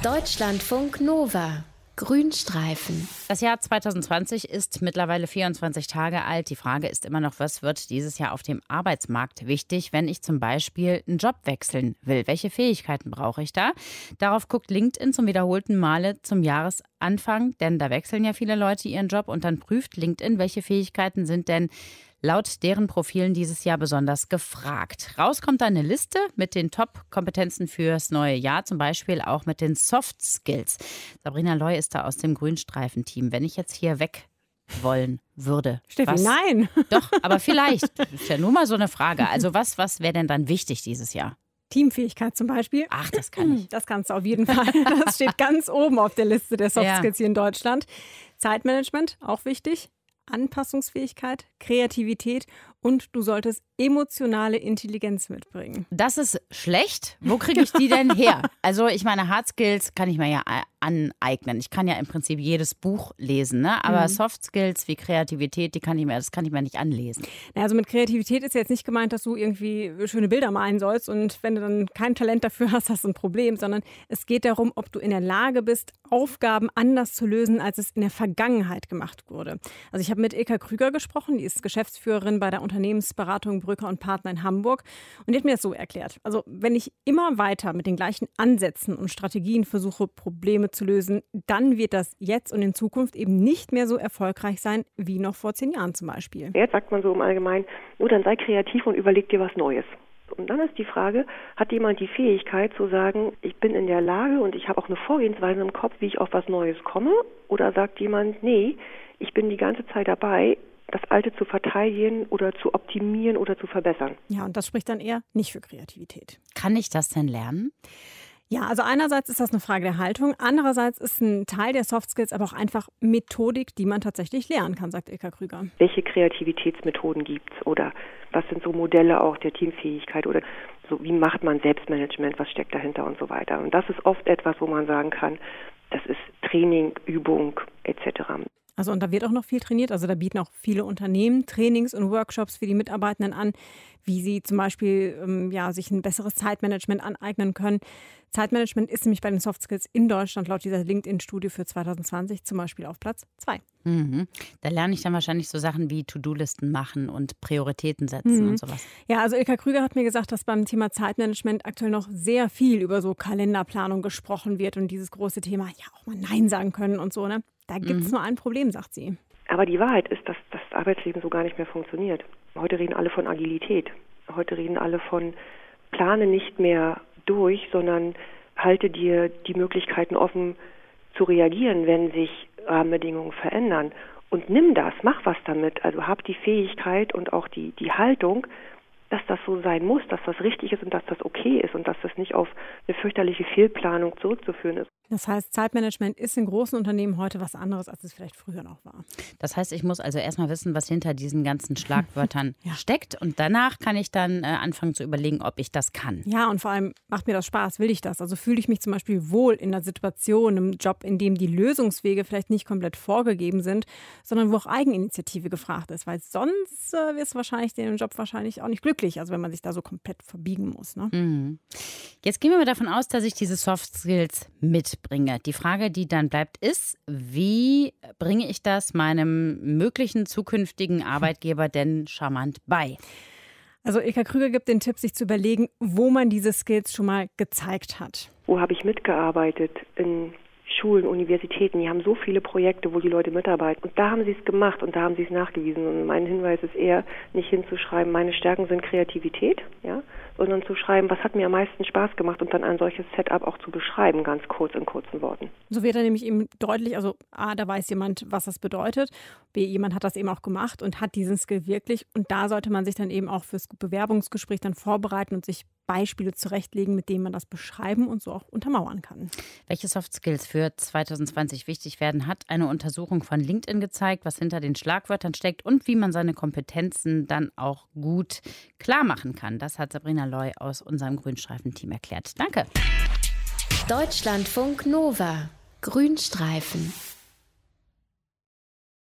Deutschlandfunk Nova. Grünstreifen. Das Jahr 2020 ist mittlerweile 24 Tage alt. Die Frage ist immer noch, was wird dieses Jahr auf dem Arbeitsmarkt wichtig, wenn ich zum Beispiel einen Job wechseln will? Welche Fähigkeiten brauche ich da? Darauf guckt LinkedIn zum wiederholten Male zum Jahresanfang, denn da wechseln ja viele Leute ihren Job und dann prüft LinkedIn, welche Fähigkeiten sind denn laut deren Profilen dieses Jahr besonders gefragt. Raus kommt da eine Liste mit den Top-Kompetenzen fürs neue Jahr, zum Beispiel auch mit den Soft Skills. Sabrina Loy ist da aus dem Grünstreifen-Team. Wenn ich jetzt hier weg wollen würde. Steffi, nein. Doch, aber vielleicht. Das ist ja nur mal so eine Frage. Also was wäre denn dann wichtig dieses Jahr? Teamfähigkeit zum Beispiel. Ach, das kann ich. Das kannst du auf jeden Fall. Das steht ganz oben auf der Liste der Soft Skills hier in Deutschland. Zeitmanagement, auch wichtig. Anpassungsfähigkeit, Kreativität und du solltest emotionale Intelligenz mitbringen. Das ist schlecht. Wo kriege ich die denn her? Also ich meine, Hard Skills kann ich mir ja aneignen. Ich kann ja im Prinzip jedes Buch lesen, ne? Aber Soft Skills wie Kreativität, das kann ich mir nicht anlesen. Also mit Kreativität ist jetzt nicht gemeint, dass du irgendwie schöne Bilder malen sollst und wenn du dann kein Talent dafür hast, hast du ein Problem, sondern es geht darum, ob du in der Lage bist, Aufgaben anders zu lösen, als es in der Vergangenheit gemacht wurde. Also ich habe mit Ilka Krüger gesprochen, die ist Geschäftsführerin bei der Unternehmensberatung Brücker und Partner in Hamburg und die hat mir das so erklärt. Also wenn ich immer weiter mit den gleichen Ansätzen und Strategien versuche, Probleme zu lösen, dann wird das jetzt und in Zukunft eben nicht mehr so erfolgreich sein wie noch vor 10 Jahren zum Beispiel. Jetzt sagt man so im Allgemeinen, nur dann sei kreativ und überleg dir was Neues. Und dann ist die Frage, hat jemand die Fähigkeit zu sagen, ich bin in der Lage und ich habe auch eine Vorgehensweise im Kopf, wie ich auf was Neues komme? Oder sagt jemand, nee, ich bin die ganze Zeit dabei, das Alte zu verteidigen oder zu optimieren oder zu verbessern? Ja, und das spricht dann eher nicht für Kreativität. Kann ich das denn lernen? Ja, also einerseits ist das eine Frage der Haltung, andererseits ist ein Teil der Soft Skills aber auch einfach Methodik, die man tatsächlich lernen kann, sagt Ilka Krüger. Welche Kreativitätsmethoden gibt es oder was sind so Modelle auch der Teamfähigkeit oder so, wie macht man Selbstmanagement, was steckt dahinter und so weiter. Und das ist oft etwas, wo man sagen kann, das ist Training, Übung etc. Also und da wird auch noch viel trainiert. Also da bieten auch viele Unternehmen Trainings und Workshops für die Mitarbeitenden an, wie sie zum Beispiel sich ein besseres Zeitmanagement aneignen können. Zeitmanagement ist nämlich bei den Soft Skills in Deutschland laut dieser LinkedIn-Studie für 2020 zum Beispiel auf Platz 2. Mhm. Da lerne ich dann wahrscheinlich so Sachen wie To-Do-Listen machen und Prioritäten setzen und sowas. Ja, also Ilka Krüger hat mir gesagt, dass beim Thema Zeitmanagement aktuell noch sehr viel über so Kalenderplanung gesprochen wird und dieses große Thema, ja auch mal Nein sagen können und so, ne? Da gibt es nur ein Problem, sagt sie. Aber die Wahrheit ist, dass das Arbeitsleben so gar nicht mehr funktioniert. Heute reden alle von Agilität. Heute reden alle von plane nicht mehr durch, sondern halte dir die Möglichkeiten offen zu reagieren, wenn sich Rahmenbedingungen verändern. Und nimm das, mach was damit. Also hab die Fähigkeit und auch die Haltung, dass das so sein muss, dass das richtig ist und dass das okay ist und dass das nicht auf eine fürchterliche Fehlplanung zurückzuführen ist. Das heißt, Zeitmanagement ist in großen Unternehmen heute was anderes, als es vielleicht früher noch war. Das heißt, ich muss also erstmal wissen, was hinter diesen ganzen Schlagwörtern steckt. Und danach kann ich dann anfangen zu überlegen, ob ich das kann. Ja, und vor allem macht mir das Spaß, will ich das? Also fühle ich mich zum Beispiel wohl in einer Situation, im Job, in dem die Lösungswege vielleicht nicht komplett vorgegeben sind, sondern wo auch Eigeninitiative gefragt ist. Weil sonst wirst du wahrscheinlich den Job auch nicht glücklich, also wenn man sich da so komplett verbiegen muss. Ne? Mhm. Jetzt gehen wir mal davon aus, dass ich diese Soft Skills mitbringe. Die Frage, die dann bleibt, ist, wie bringe ich das meinem möglichen zukünftigen Arbeitgeber denn charmant bei? Also Ilka Krüger gibt den Tipp, sich zu überlegen, wo man diese Skills schon mal gezeigt hat. Wo habe ich mitgearbeitet? In Schulen, Universitäten, die haben so viele Projekte, wo die Leute mitarbeiten. Und da haben sie es gemacht und da haben sie es nachgewiesen. Und mein Hinweis ist eher, nicht hinzuschreiben, meine Stärken sind Kreativität, ja, sondern zu schreiben, was hat mir am meisten Spaß gemacht und dann ein solches Setup auch zu beschreiben, ganz kurz in kurzen Worten. So wird dann nämlich eben deutlich, also A, da weiß jemand, was das bedeutet, B, jemand hat das eben auch gemacht und hat diesen Skill wirklich und da sollte man sich dann eben auch fürs Bewerbungsgespräch dann vorbereiten und sich Beispiele zurechtlegen, mit denen man das beschreiben und so auch untermauern kann. Welche Soft Skills für 2020 wichtig werden, hat eine Untersuchung von LinkedIn gezeigt, was hinter den Schlagwörtern steckt und wie man seine Kompetenzen dann auch gut klar machen kann. Das hat Sabrina Loy aus unserem Grünstreifen-Team erklärt. Danke. Deutschlandfunk Nova. Grünstreifen.